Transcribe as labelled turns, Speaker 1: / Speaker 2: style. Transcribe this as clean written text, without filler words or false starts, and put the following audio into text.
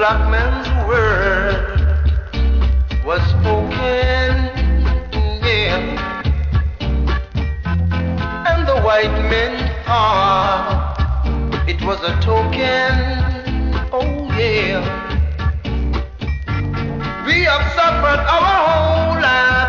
Speaker 1: black man's word was spoken, yeah, and the white man's heart, it was a token, oh yeah. We have suffered our whole life